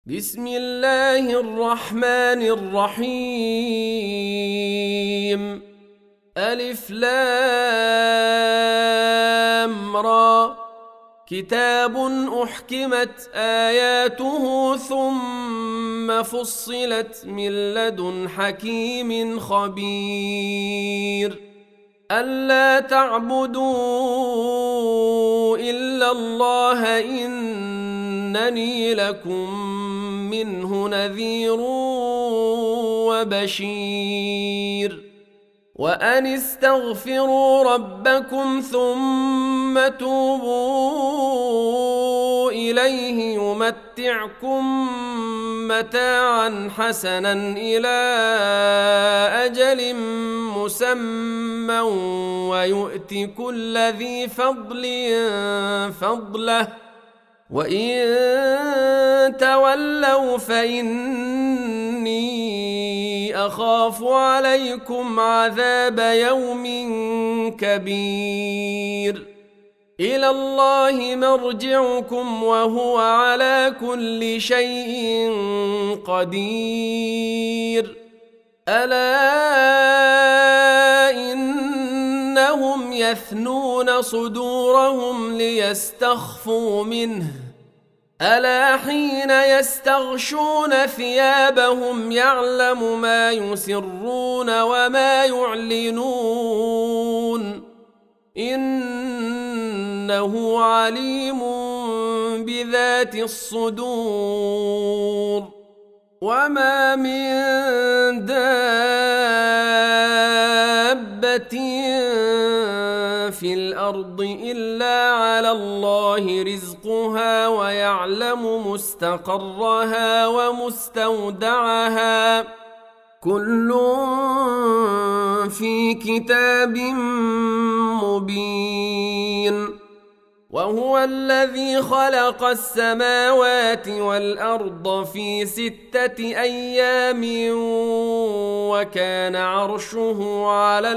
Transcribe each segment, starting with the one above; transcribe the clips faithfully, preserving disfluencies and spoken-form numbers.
بسم الله الرحمن الرحيم. ألف لام را. كتاب أحكمت آياته ثم فصلت من لدن حكيم خبير. ألا تعبدوا إلا الله إنني لكم منه نذير وبشير. وأن استغفروا ربكم ثم توبوا إليه يمتعكم متاعا حسنا إلى أجل مسمى ويؤت كل ذي فضل فضله وإن تولوا فإني أخاف عليكم عذاب يوم كبير. إلى الله مرجعكم وهو على كل شيء قدير. ألا إنهم يثنون صدورهم ليستخفوا منه ألا حين يستغشون ثيابهم يعلم ما يسرون وما يعلنون إنه عليم بذات الصدور. وما من دابة في الأرض إلا على الله رزقها ويعلم مستقرها ومستودعها كل في كتاب مبين. وهو الذي خلق السماوات والأرض في ستة أيام وكان عرشه على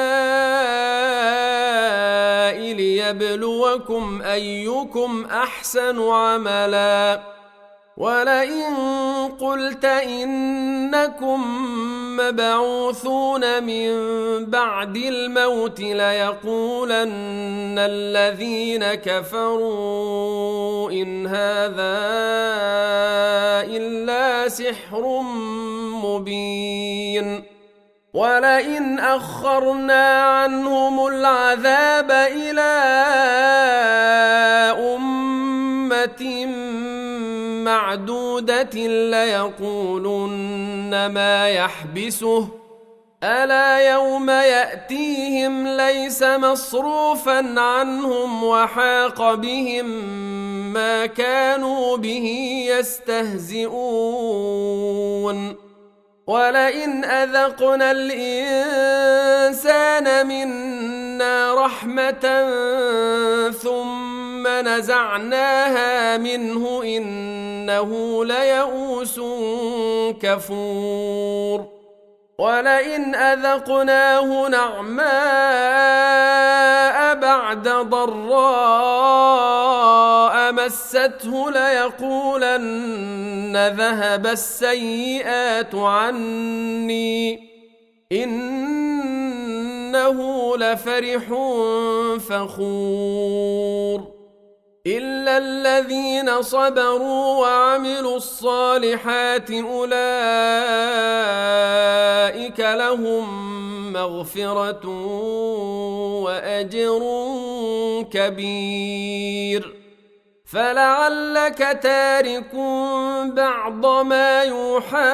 الماء ليبلوكم أيكم أحسن عملا. ولئن قلت إنكم مبعوثون من بعد الموت ليقولن الذين كفروا إن هذا إلا سحر مبين. ولئن أخرنا عنهم العذاب إلى أمة معدودة ليقولن ما يحبسه ألا يوم يأتيهم ليس مصروفا عنهم وحاق بهم ما كانوا به يستهزئون. ولئن أذقنا الإنسان منا رحمة ثم نزعناها منه إنه ليئوس كفور. ولئن أذقناه نعماء بعد ضراء مسته ليقولن ذهب السيئات عني إنه لفرح فخور. إلا الذين صبروا وعملوا الصالحات أولئك لهم مغفرة وأجر كبير. فلعلك تارك بعض ما يوحى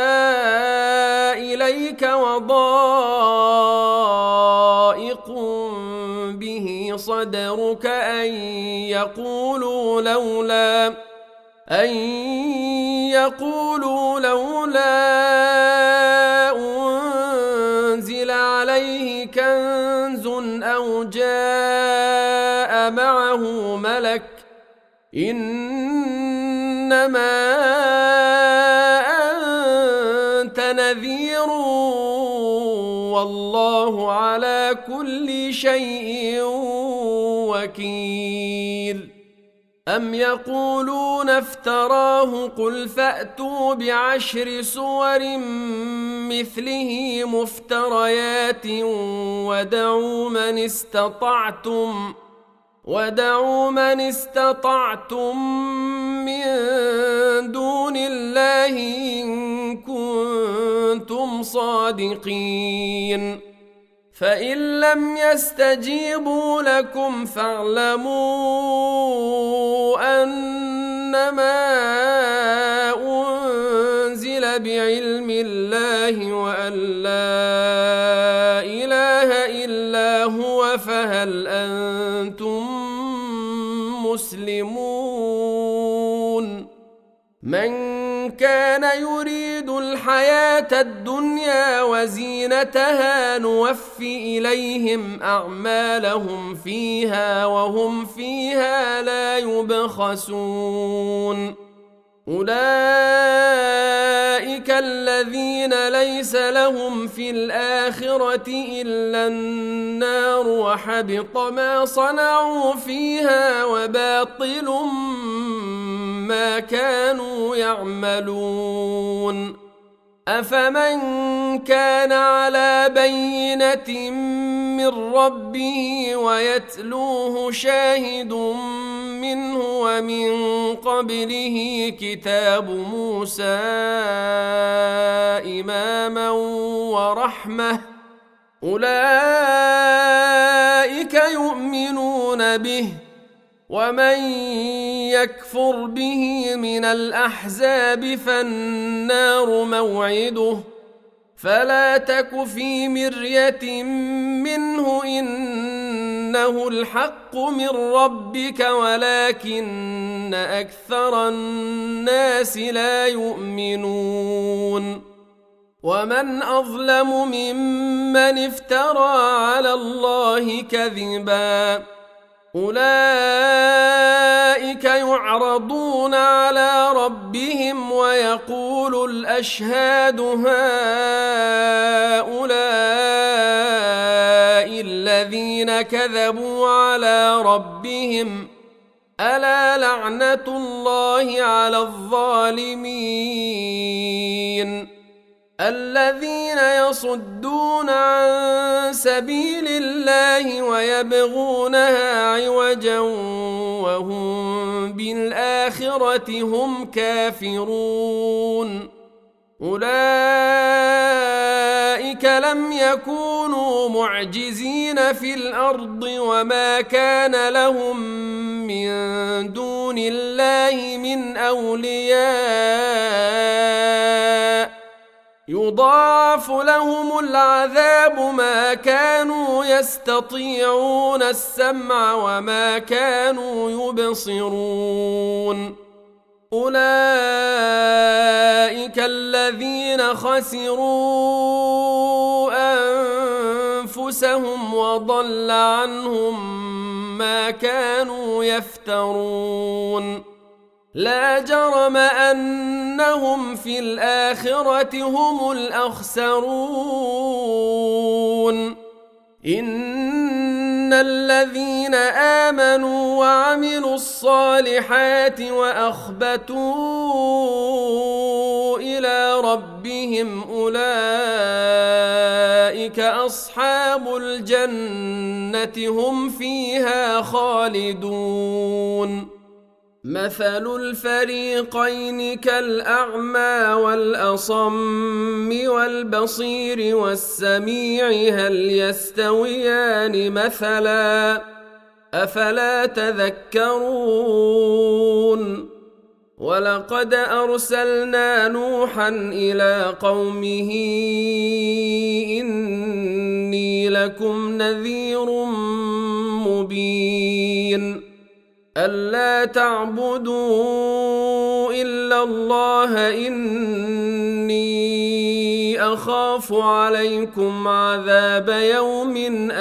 إليك وضائق به صدرك أن يقولوا لولا أن يقولوا لولا أنزل عليه كنز أو جاء معه ملك إنما أنت نذير والله على كل شيء وكيل. أم يقولون افتراه قل فأتوا بعشر سور مثله مفتريات ودعوا من استطعتم ودعوا من استطعتم من دون الله إن كنتم صادقين فإن لم يستجيبوا لكم فاعلموا أنما أنزل بعلم الله وأن لا إله إلا هو فهل أنتم مسلمون من كان يريد الحياة الدنيا وزينتها نوفي إليهم أعمالهم فيها وهم فيها لا يبخسون أولئك الذين ليس لهم في الآخرة إلا النار وحبط ما صنعوا فيها وباطل ما كانوا يعملون أفمن كان على بينة من ربه ويتلوه شاهد منه ومن قبله كتاب موسى إماما ورحمة أولئك يؤمنون به ومن يكفر به من الأحزاب فالنار موعده فلا تك في مرية منه إنه الحق من ربك ولكن أكثر الناس لا يؤمنون ومن أظلم ممن افترى على الله كذبا أولئك يعرضون على ربهم ويقول الأشهاد هؤلاء الذين كذبوا على ربهم ألا لعنة الله على الظالمين الذين يصدون عن سبيل الله ويبغونها عوجا وهم بالآخرة هم كافرون أولئك لم يكونوا معجزين في الأرض وما كان لهم من دون الله من أولياء يضاعف لهم العذاب ما كانوا يستطيعون السمع وما كانوا يبصرون أولئك الذين خسروا أنفسهم وضل عنهم ما كانوا يفترون لا جرم أنهم في الآخرة هم الأخسرون إن الذين آمنوا وعملوا الصالحات وأخبتوا إلى ربهم أولئك أصحاب الجنة هم فيها خالدون مثل الفريقين كالأعمى والأصم والبصير والسميع هل يستويان مثلا أفلا تذكرون ولقد أرسلنا نوحا إلى قومه إني لكم نذير مبين ألا تعبدوا إلا الله إني أخاف عليكم عذاب يوم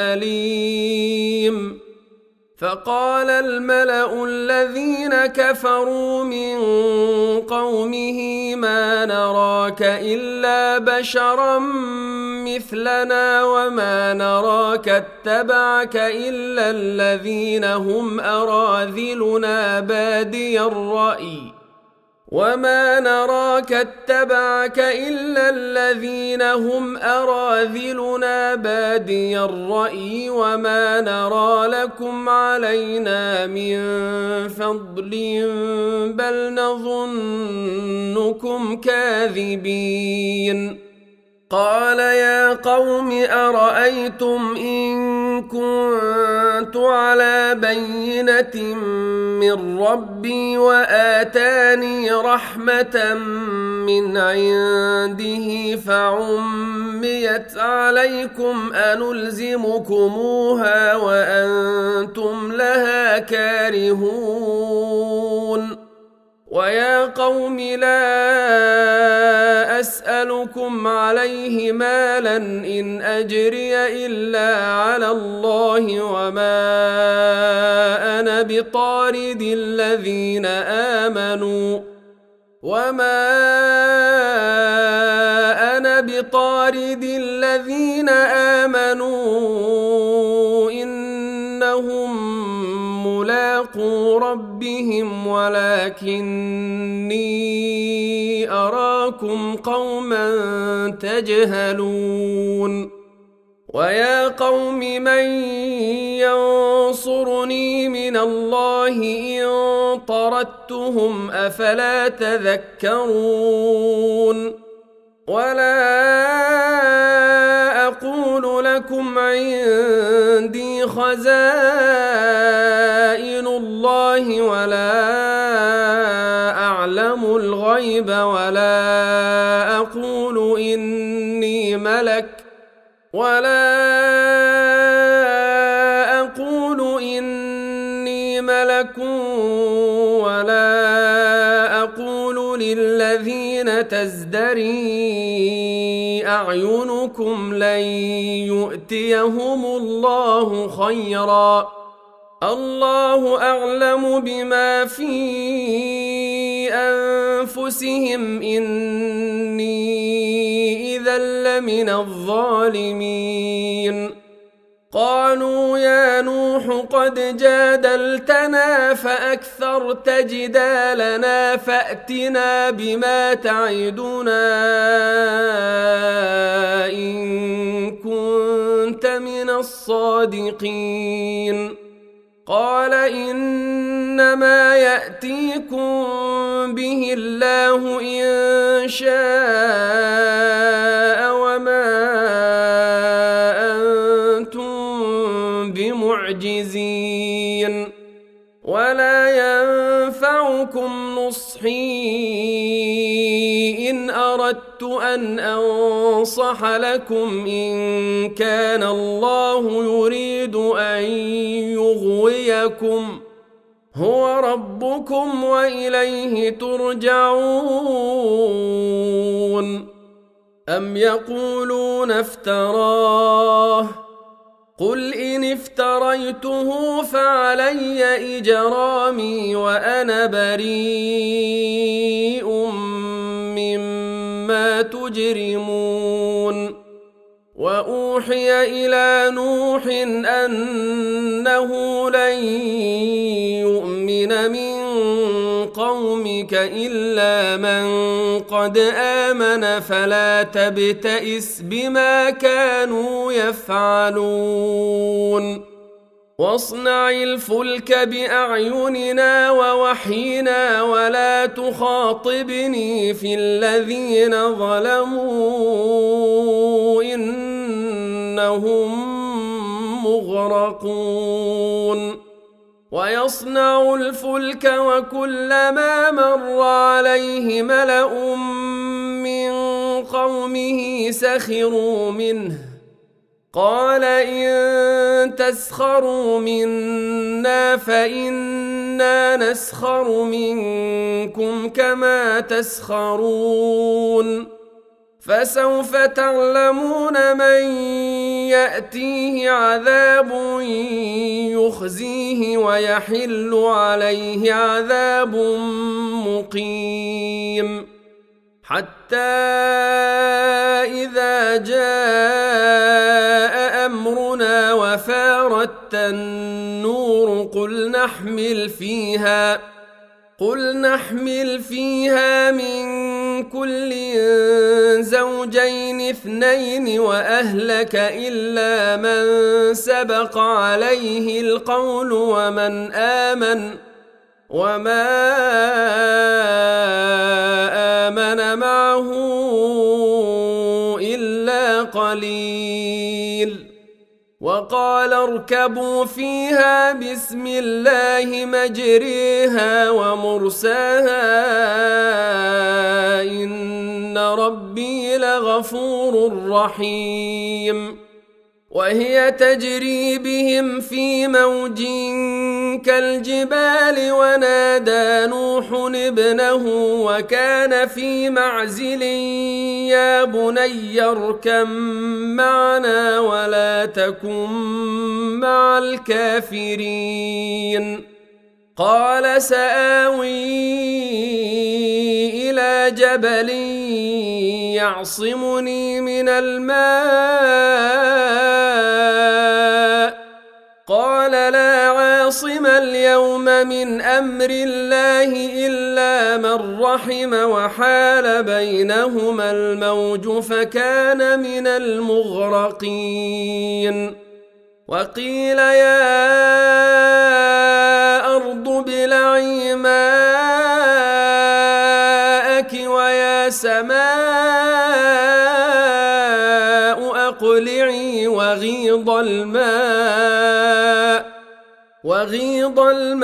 أليم فقال الملأ الذين كفروا من قومه ما نراك إلا بشرا مثلنا وما نراك اتبعك إلا الذين هم أراذلنا بادي الرأي وما نراك اتبعك إلا الذين هم أراذلنا بادي الرأي وما نرى لكم علينا من فضل بل نظنكم كاذبين قال يا قوم أرأيتم إن كنت على بينة من ربي وآتاني رحمة من عنده فعميت عليكم أنلزمكموها وأنتم لها كارهون ويا قوم لا أسألكم عليه مالا إن أجري إلا على الله وما أنا بطارد الذين آمنوا وما أنا بطارد الذين آمنوا إنهم ملاقو ربهم ولكني أراكم قوما تجهلون ويا قوم من ينصرني من الله إن طردتهم أفلا تذكرون ولا أقول لكم عندي خزائن الله ولا أعلم الغيب ولا أقول إني ملك ولا أقول إني ملك ولا أقول للذين تزدري أعينكم لن يؤتيهم الله خيرا الله أعلم بما في أنفسهم إني إذا لمن الظالمين قالوا يا نوح قد جادلتنا فأكثرت جدالنا فأتنا بما تعدنا إن كنت من الصادقين قال إنما يأتيكم به الله إن شاء وما أنتم بمعجزين ولا ينفعكم نصحي إن أردت أن أنصح لكم إن كان الله يريد أن يغويكم هو ربكم وإليه ترجعون أم يقولون افتراه قل إن افتريته فعلي إجرامي وأنا بريء مما تجرمون وأوحي إلى نوح أنه لن يؤمن من قومك إلا من قد آمن فلا تبتئس بما كانوا يفعلون واصنع الفلك بأعيننا ووحينا ولا تخاطبني في الذين ظلموا إنهم مغرقون ويصنع الفلك وكلما مر عليه ملأ من قومه سخروا منه قال إن تسخروا منا فإنا نسخر منكم كما تسخرون فسوف تعلمون من يأتيه عذاب يخزيه ويحل عليه عذاب مقيم حتى إذا جاء أمرنا وفارت النور قل نحمل فيها قل نحمل فيها من كل زوجين اثنين وأهلك إلا من سبق عليه القول ومن آمن وما آمن معه إلا قليل وقال اركبوا فيها بسم الله مجريها ومرساها إن ربي لغفور رحيم وهي تجري بهم في موج كالجبال ونادى نوح ابنه وكان في معزل يا بني اركب معنا ولا تكن مع الكافرين قال سآوي إلى جبل يعصمني من الماء قال لا عاصم اليوم من أمر الله إلا من رحم وحال بينهما الموج فكان من المغرقين وقيل يا أرض ابلعي ماءك ويا سماء أقلعي وغيض الماء وغيض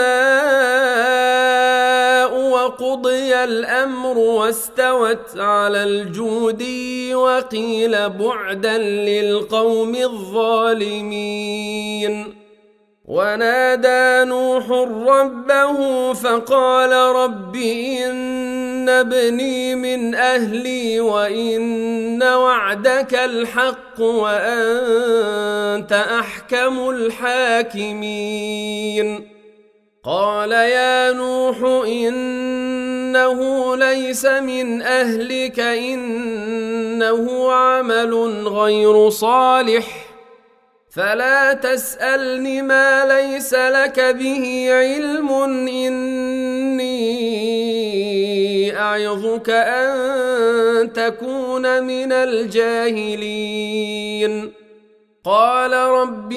الماء وقضي الأمر واستوت على الجودي وقيل بعدا للقوم الظالمين ونادى نوح ربه فقال رب إن ابني من أهلي وإن وعدك الحق وأنت أحكم الحاكمين قال يا نوح إنه ليس من أهلك إنه عمل غير صالح فلا تسألني ما ليس لك به علم إني أعظك أن تكون من الجاهلين قال رب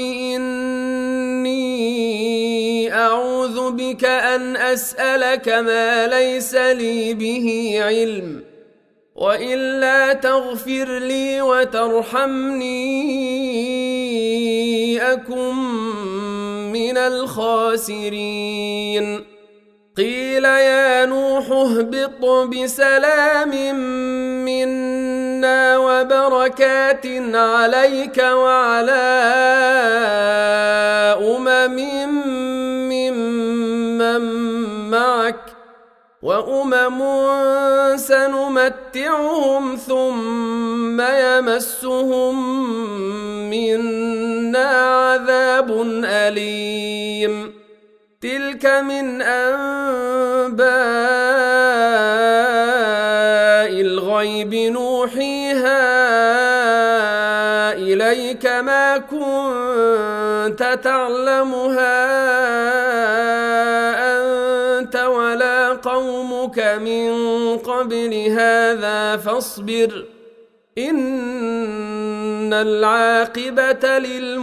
إني أعوذ بك أن أسألك ما ليس لي به علم وإلا تغفر لي وترحمني أكن من الخاسرين قيل يا نوح اهبط بسلام منا وبركات عليك وعلى أمم ممن معك وأمم سنمتعهم ثم يمسهم منا عذاب أليم تلك من أنباء الغيب نوحيها إليك ما كنت تعلمها أنت ولا قومك من قبل هذا فاصبر إن العاقبة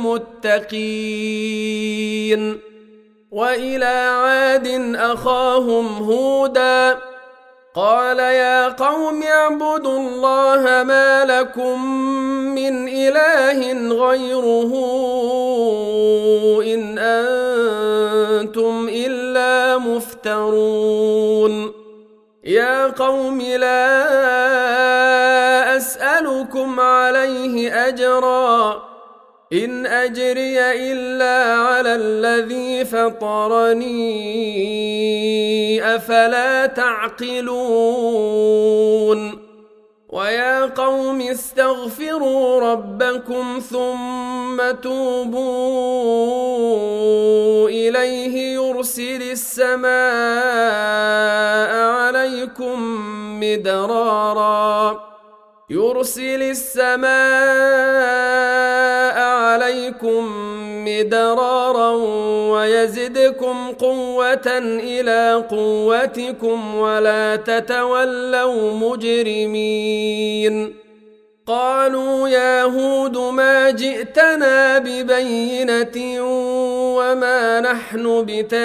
للمتقين وإلى عاد أخاهم هودا قال يا قوم اعبدوا الله ما لكم من إله غيره إن أنتم إلا مفترون يا قوم لا أسألكم عليه أجرا إن أجري إلا على الذي فطرني أفلا تعقلون ويا قوم استغفروا ربكم ثم توبوا إليه يرسل السماء عليكم مدرارا يرسل السماء عليكم مدرارا ويزدكم قوة إلى قوتكم ولا تتولوا مجرمين قالوا يا هود ما جئتنا ببينة وما نحن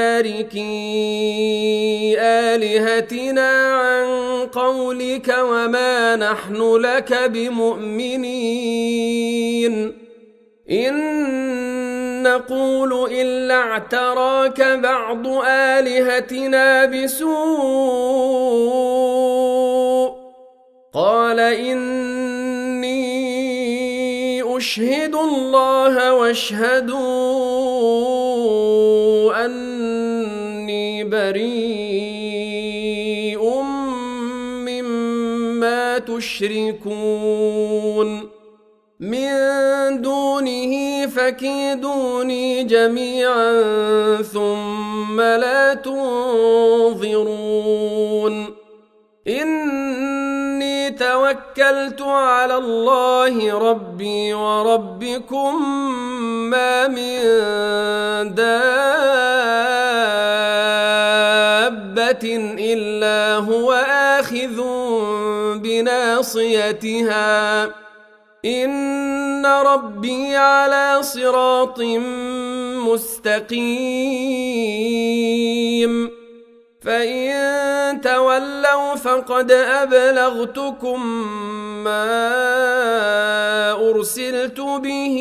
بتاركي آلهتنا عن قولك وما نحن لك بمؤمنين إن نقول إلا اعتراك بعض آلهتنا بسوء قال إني أشهد الله واشهدوا أني بريء مما تشركون من دونه فكيدوني جميعا ثم لا تنظرون إني توكلت على الله ربي وربكم ما من دابة إلا هو آخذ بناصيتها إن ربي على صراط مستقيم فإن تولوا فقد أبلغتكم ما أرسلت به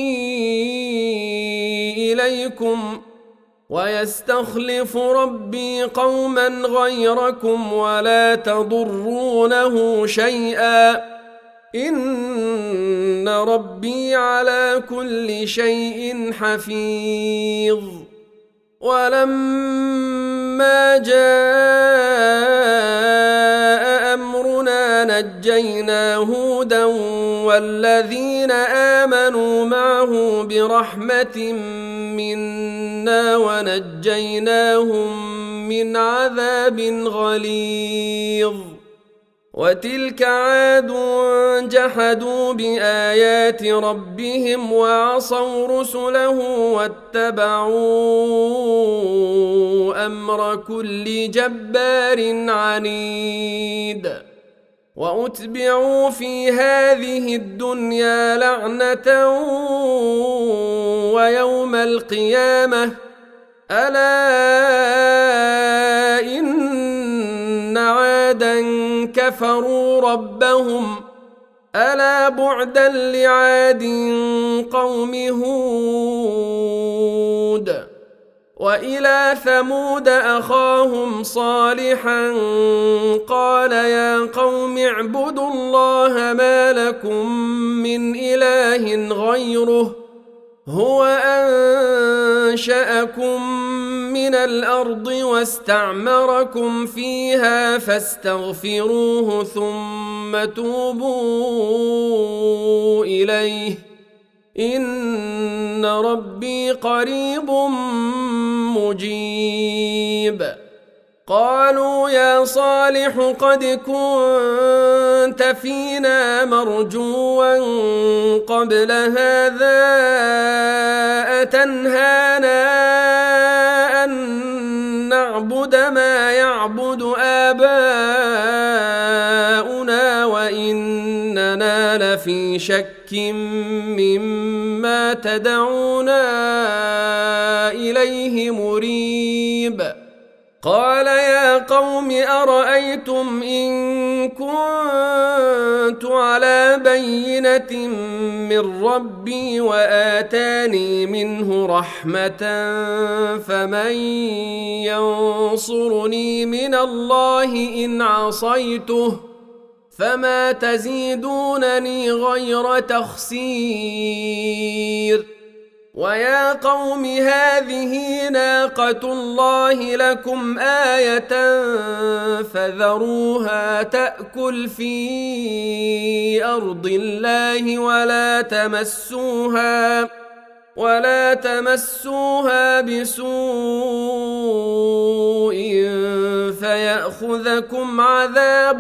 إليكم ويستخلف ربي قوما غيركم ولا تضرونه شيئا إن ربي على كل شيء حفيظ ولما جاء أمرنا نجينا هودا والذين آمنوا معه برحمة منا ونجيناهم من عذاب غليظ وتلك عاد جحدوا بآيات ربهم وعصوا رسله واتبعوا أمر كل جبار عنيد وأتبعوا في هذه الدنيا لعنة ويوم القيامة ألا إن عادا كفروا ربهم ألا بعدا لعاد قوم هود وإلى ثمود أخاهم صالحا قال يا قوم اعبدوا الله ما لكم من إله غيره هو أنشأكم من الأرض واستعمركم فيها فاستغفروه ثم توبوا إليه إن ربي قريب مجيب قالوا يا صالح قد كنت فينا مرجوا قبل هذا أتنهانا أن نعبد ما يعبد آباؤنا وإننا لفي شك مما تدعونا إليه مريب قال يا قوم أرأيتم إن كنت على بينة من ربي وآتاني منه رحمة فمن ينصرني من الله إن عصيته فما تزيدونني غير تخسير ويا قوم هذه ناقة الله لكم آية فذروها تأكل في أرض الله ولا تمسوها ولا تمسوها بسوء فيأخذكم عذاب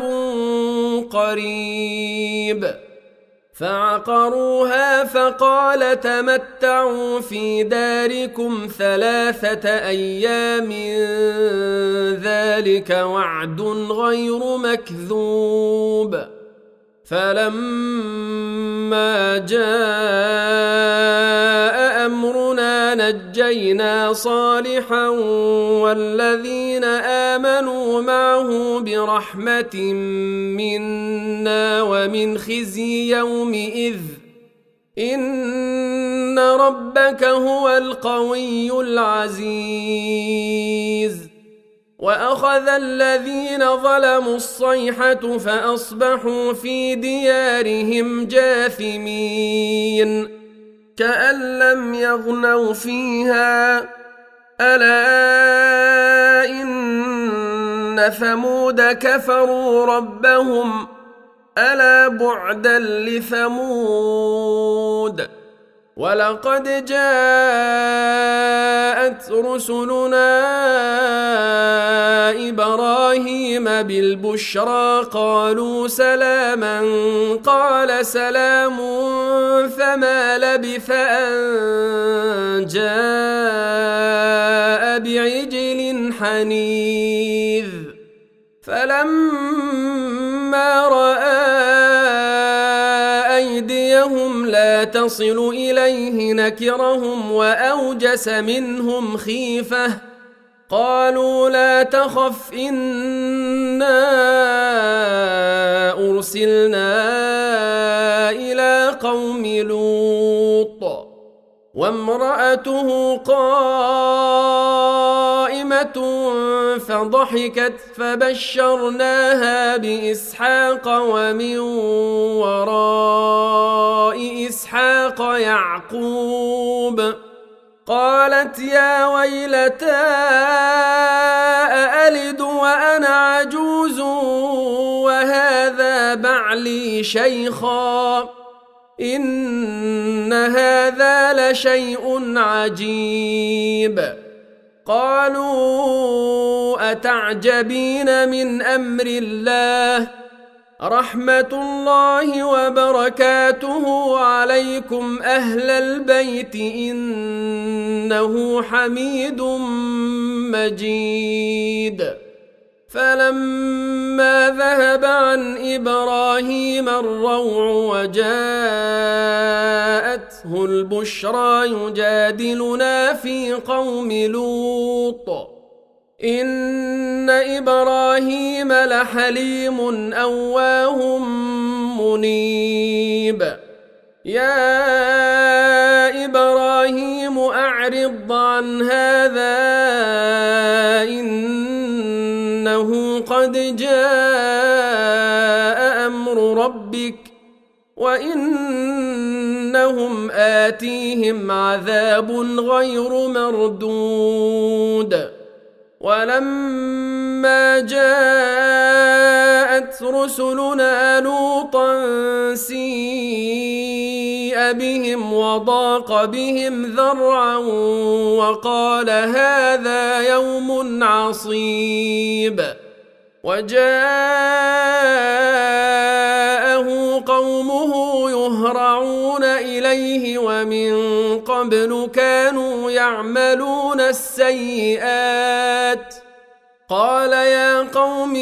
قريب. فعقروها فقال تمتعوا في داركم ثلاثة أيام ذلك وعد غير مكذوب. فلما جاء أمرنا نجينا صالحا والذين آمنوا معه برحمة منا ومن خزي يومئذ إن ربك هو القوي العزيز. وأخذ الذين ظلموا الصيحة فأصبحوا في ديارهم جاثمين كأن لم يغنوا فيها ألا إن ثمود كفروا ربهم ألا بعدا لثمود. ولقد جاءت رسلنا إبراهيم بالبشرى قالوا سلاما قال سلام فما لبث أن جاء بعجل حنيذ. فلما رأى أيديهم لا تصل إليه نكرهم وأوجس منهم خيفة قالوا لا تخف إنا أرسلنا إلى قوم لوط وامرأته قائمة فضحكت فبشرناها بإسحاق ومن وراء إسحاق يعقوب قالت يا ويلتى أألد وأنا عجوز وهذا بعلي شيخا إن هذا لشيء عجيب. قالوا أتعجبين من أمر الله رحمة الله وبركاته عليكم أهل البيت إنه حميد مجيد. فلما ذهب عن إبراهيم الروع وجاءته البشرى يجادلنا في قوم لوط إن إبراهيم لحليم أواه منيب. يا إبراهيم أعرض عن هذا إنه قد جاء أمر ربك وإنهم آتيهم عذاب غير مردود. ولما جاءت رسلنا لوطا سيء بهم وضاق بهم ذرعا وقال هذا يوم عصيب. وجاءه قومه يهرعون إليه ومن قبل كانوا يعملون السيئات قال يا قوم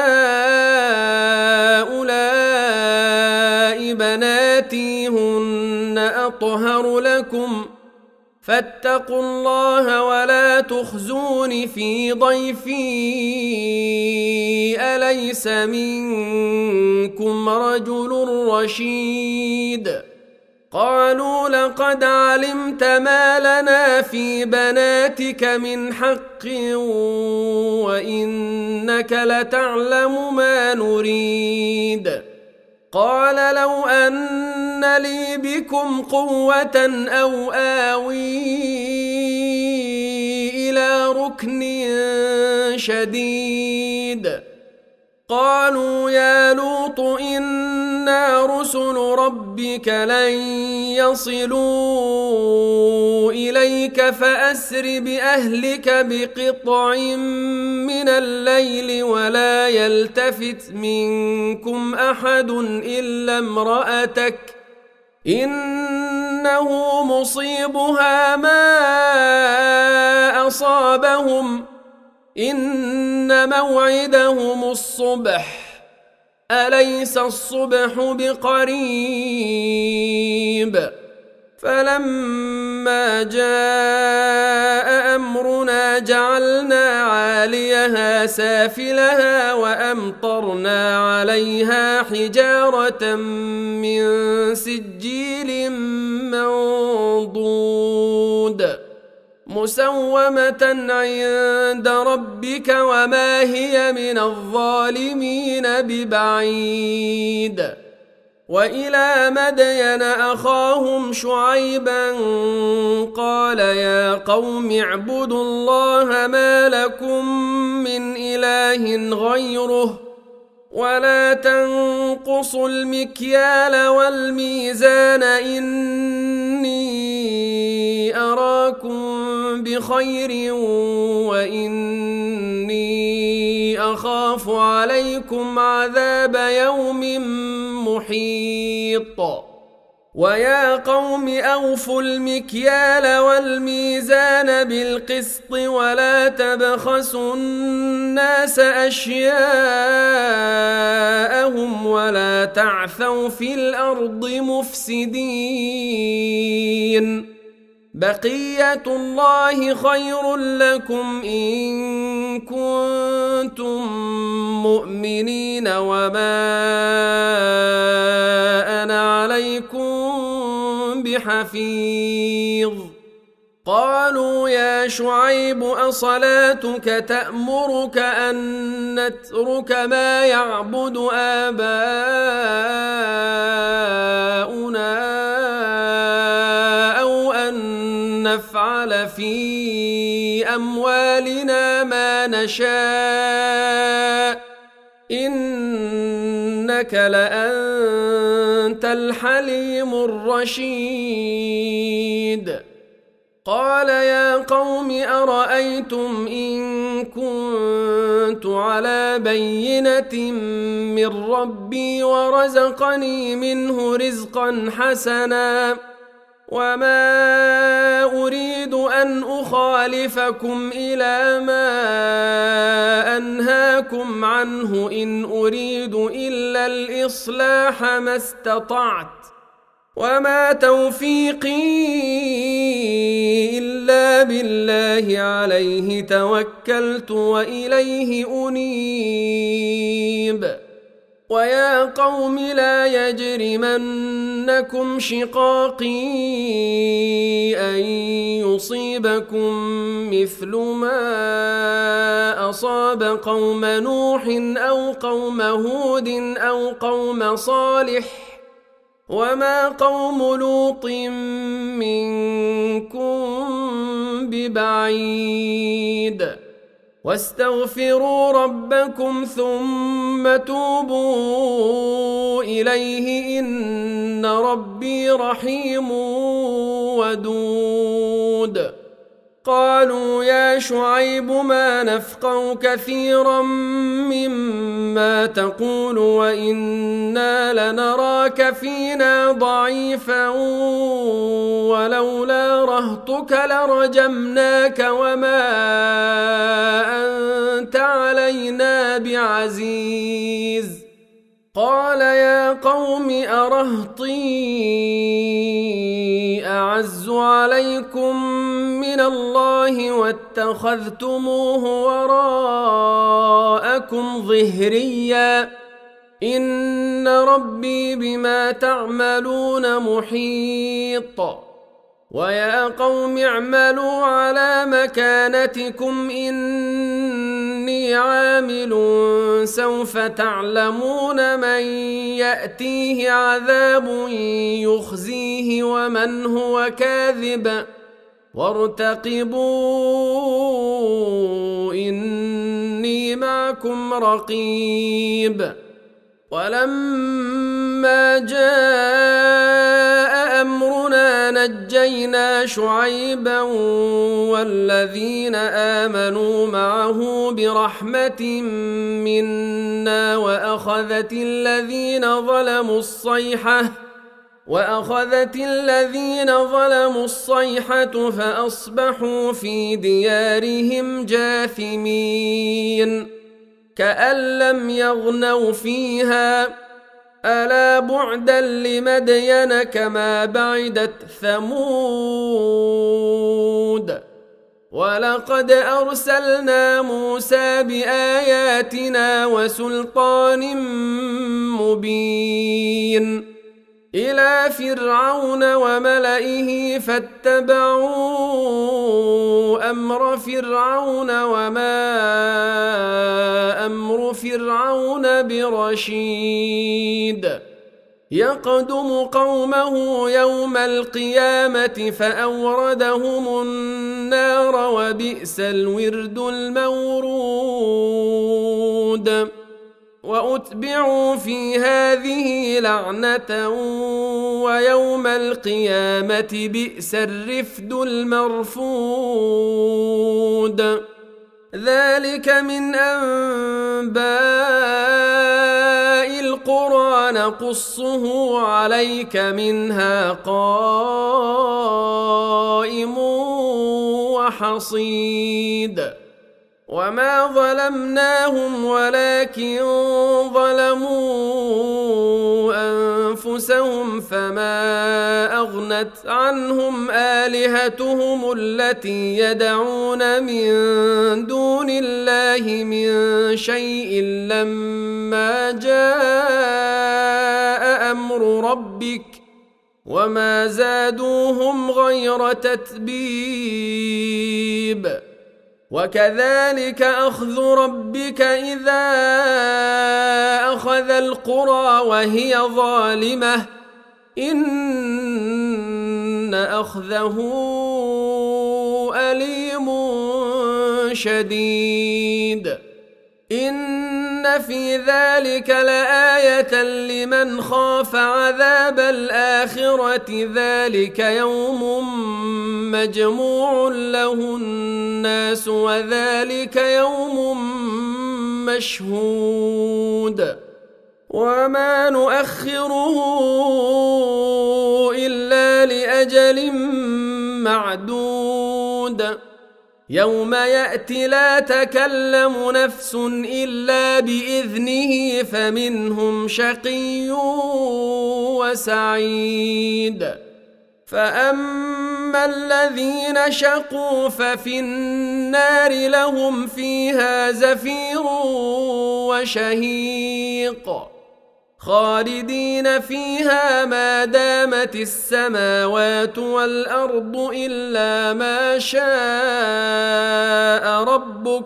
هؤلاء بناتي هن أطهر لكم فاتقوا الله ولا تخزون في ضيفي أليس منكم رجل رشيد. قالوا لقد علمت ما لنا في بناتك من حق وإنك لتعلم ما نريد. قال لو أن لي بكم قوة أو آوي إلى ركن شديد. قالوا يا لوط إن رسل ربك لن يصلوا إليك فأسر بأهلك بقطع من الليل ولا يلتفت منكم أحد إلا امرأتك إنه مصيبها ما أصابهم إن موعدهم الصبح أليس الصبح بقريب فلما جاء أمرنا جعلنا عاليها سافلها وأمطرنا عليها حجارة من سجيل منضود مسومة عند ربك وما هي من الظالمين ببعيد وإلى مدين أخاهم شعيبا قال يا قوم اعبدوا الله ما لكم من إله غيره ولا تنقصوا المكيال والميزان إني أراكم بخير وإني أخاف عليكم عذاب يوم محيط ويا قوم أوفوا المكيال والميزان بالقسط ولا تبخسوا الناس أشياءهم ولا تعثوا في الأرض مفسدين بقية الله خير لكم إن كنتم مؤمنين وما أنا عليكم بحفيظ قالوا يا شعيب أصلاتك تأمرك أن نترك ما يعبد آباؤنا أو أن نفعل في أموالنا ما نشاء إنك لأنت الحليم الرشيد قال يا قوم أرأيتم إن كنت على بينة من ربي ورزقني منه رزقا حسنا وما أريد أن أخالفكم إلى ما أنهاكم عنه إن أريد إلا الإصلاح ما استطعت وما توفيقي إلا بالله عليه توكلت وإليه أنيب ويا قوم لا يجرمنكم شقاقي أن يصيبكم مثل ما أصاب قوم نوح أو قوم هود أو قوم صالح وما قوم لوط منكم ببعيد واستغفروا ربكم ثم توبوا إليه إن ربي رحيم ودود قالوا يا شعيب ما نفقه كثيرا مما تقول وإنا لنراك فينا ضعيفا ولولا رهطك لرجمناك وما أنت علينا بعزيز قال يا قوم أرهطي أعز عليكم من الله واتخذتموه وراءكم ظهريا إن ربي بما تعملون محيط ويا قوم اعملوا على مكانتكم إني عامل سوف تعلمون من يأتيه عذاب يخزيه ومن هو كاذب وارتقبوا إني معكم رقيب ولما فلما جاء أمرنا نجينا شعيبا والذين آمنوا معه برحمة منا وأخذت الذين ظلموا الصيحة وأخذت الذين ظلموا الصيحة فأصبحوا في ديارهم جاثمين كأن لم يغنوا فيها ألا بعدا لمدين كما بعدت ثمود ولقد أرسلنا موسى بآياتنا وسلطان مبين إلى فرعون وملئه فاتبعوا أمر فرعون وما أمر فرعون برشيد يقدم قومه يوم القيامة فأوردهم النار وبئس الورد المورود وأتبعوا في هذه لعنة ويوم القيامة بئس الرفد المرفود ذلك من أنباء القرى نقصه عليك منها قائم وحصيد وما ظلمناهم ولكن ظلموا أنفسهم فما أغنت عنهم آلهتهم التي يدعون من دون الله من شيء لما جاء أمر ربك وما زادوهم غير تتبيب وكذلك أخذ ربك إذا أخذ القرى وهي ظالمة إن أخذه أليم شديد إن في ذلك لآية لمن خاف عذاب الآخرة ذلك يوم مجموع له الناس وذلك يوم مشهود وما نؤخره إلا لأجل معدود يوم يأتي لا تكلم نفس إلا بإذنه فمنهم شقي وسعيد فأما الذين شقوا ففي النار لهم فيها زفير وشهيق خالدين فيها ما دامت السماوات والأرض إلا ما شاء ربك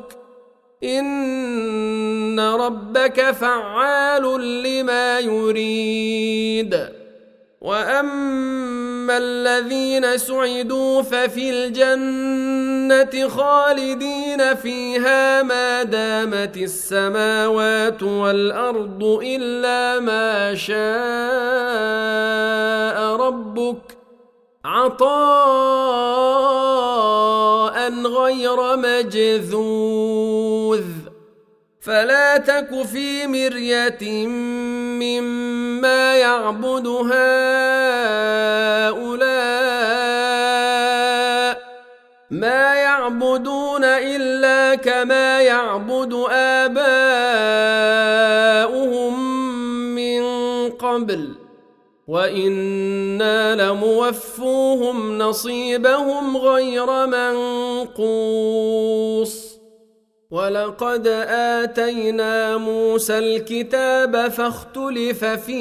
إن ربك فعال لما يريد وأما الذين سعدوا ففي الجنة خالدين فيها ما دامت السماوات والأرض إلا ما شاء ربك عطاء غير مجذوذ فلا تك في مرية مما يعبد هؤلاء ما يعبدون إلا كما يعبد آباؤهم من قبل وإنا لموفوهم نصيبهم غير منقوص ولقد آتينا موسى الكتاب فاختلف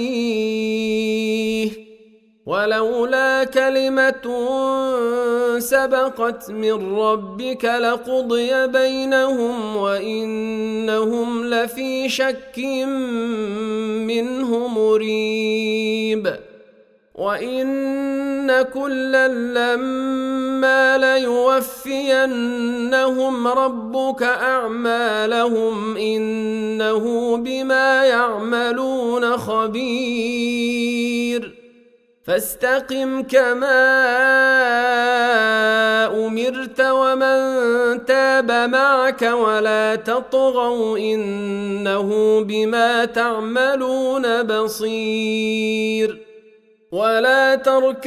فيه ولولا كلمة سبقت من ربك لقضي بينهم وإنهم لفي شك منه مريب وإن كلا لما ليوفينهم ربك أعمالهم إنه بما يعملون خبير فاستقم كما أمرت ومن تاب معك ولا تطغوا إنه بما تعملون بصير ولا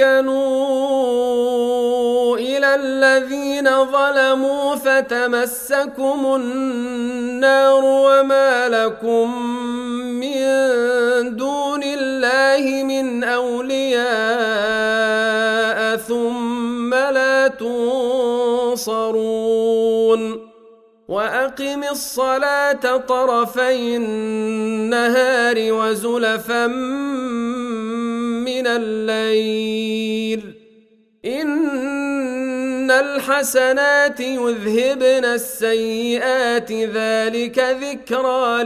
تركنوا إلى الذين ظلموا فتمسكم النار وما لكم من دون الله من أولياء ثم لا تنصرون وأقم الصلاة طرفي النهار وزلفا من الليل إن الحسنات يذهبن السيئات ذلك ذكرى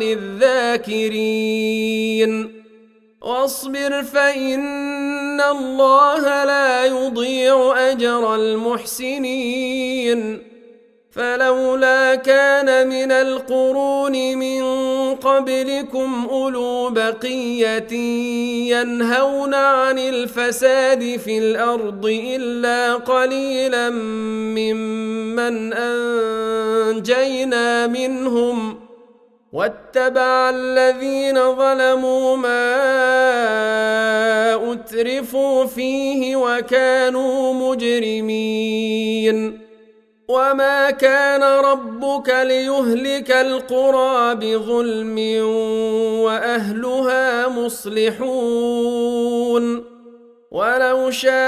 للذاكرين واصبر فإن الله لا يضيع أجر المحسنين فلولا كان من القرون من قبلكم أولو بقية ينهون عن الفساد في الأرض إلا قليلا ممن أنجينا منهم واتبع الذين ظلموا ما أترفوا فيه وكانوا مجرمين وما كان ربك ليهلك القرى بظلم وأهلها مصلحون ولو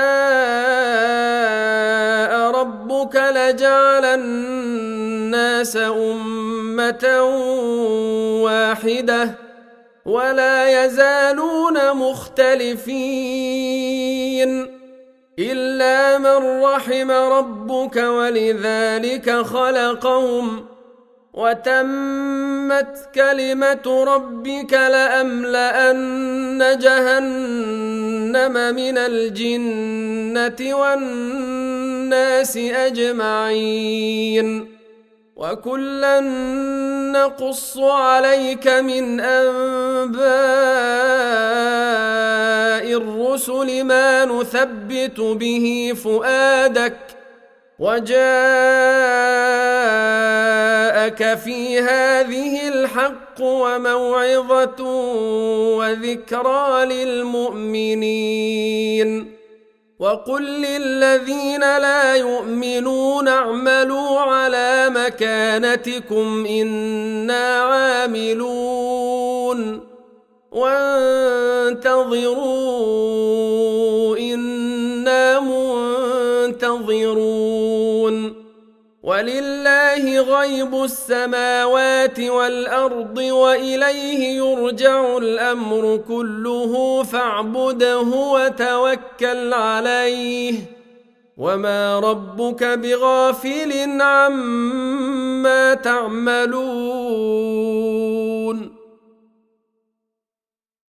شاء ربك لجعل الناس أمة واحدة ولا يزالون مختلفين إلا من رحم ربك ولذلك خلقهم وتمت كلمة ربك لأملأن جهنم من الجنة والناس أجمعين وكلا نقص عليك من أنباء الرسل ما نثبت به فؤادك وجاءك في هذه الحق وموعظة وذكرى للمؤمنين وقل للذين لا يؤمنون اعملوا على مكانتكم إنا عاملون وانتظروا إنا منتظرون ولله غيب السماوات والأرض وإليه يرجع الأمر كله فاعبده وتوكل عليه وما ربك بغافل عما تعملون